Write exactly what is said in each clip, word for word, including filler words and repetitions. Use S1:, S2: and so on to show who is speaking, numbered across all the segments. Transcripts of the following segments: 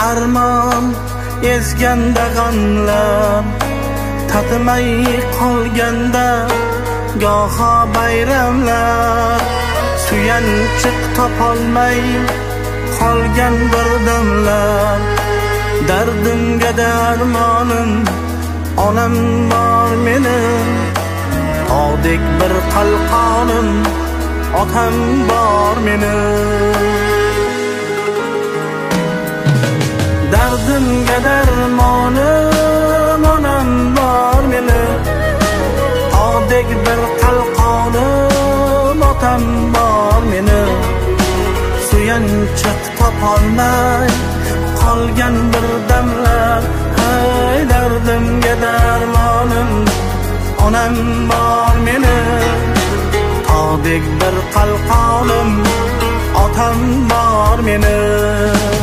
S1: armon ezganda g'amlar, tatmay qolganda goho bayramlar, suyanchiq topolmay qolgan birdamlar. Dardimga darmonim onam bor mening, tog'dek bir qalqonim otam bor mening. Dardimga darmonim onam bor mening, tog'dek bir qalqonim otam bor mening. Suyanchiq topolmay qolgan birdamlar, hay dardimga darmonim onam bor mening, tog'dek bir qalqonim otam bor mening.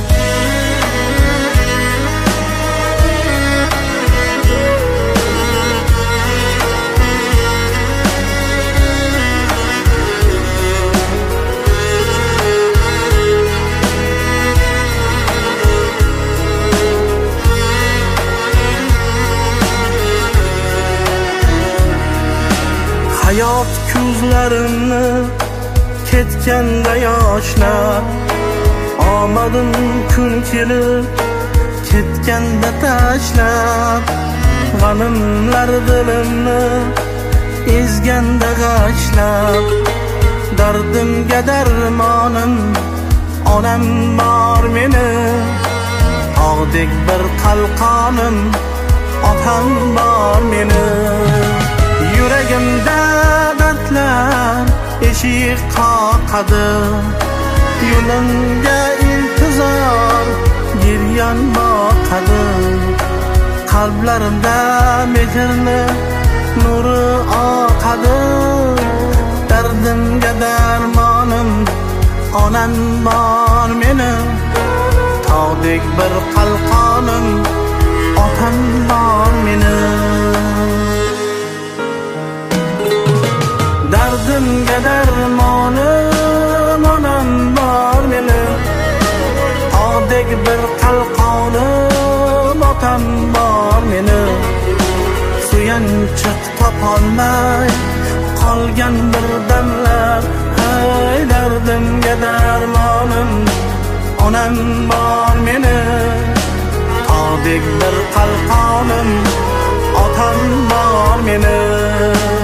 S1: Hayot ko'zlarimni ketganda yoshlar, omadim kun kelib ketganda tashlab, g'animlar dilimni ezganda g'ashlab. Dardimga darmonim onam bor mening, tog'dek bir qalqonim otam bor mening. Yuragimda dardlar eshik qoqadi, yo'limga intizor giryon boqadi. Qalblarimda mehrni nuri oqadi, dardimga darmonim onam bor mening, tog'dek bir qalqonim otam bor mening. Dardimga darmonim onam bor mening, tog'dek bir qalqonim otam bor mening. Suyanchiq topolmay qolgan birdamlar, hay dardimga darmonim onam bor mening, tog'dek bir qalqonim otam bor mening.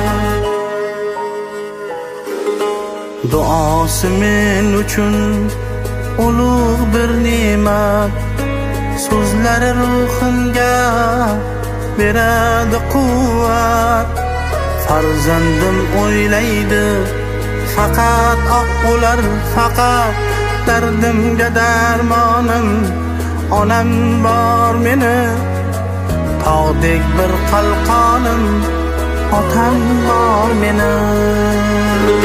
S1: Duosi men uchun ulug' bir ne'mat, so'zlari ruhimga beradi quvvat. Farzandim o'ylaydi faqat oq ular, faqat dardimga darmonim onam bor mening, tog'dek bir qalqonim otam bor mening.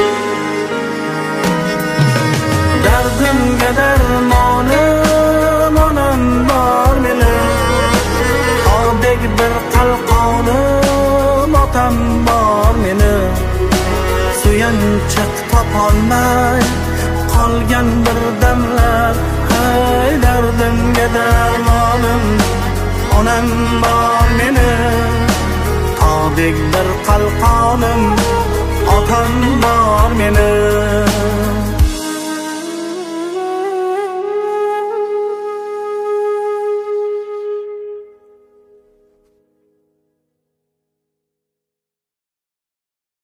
S1: Dardimga darmonim onam bor mening, tog'dek bir qalqonim otam bor mening. Suyanchiq topolmay qolgan birdamlar, hay dardimga darmonim onam bor mening, tog'dek bir qalqonim otam bor mening.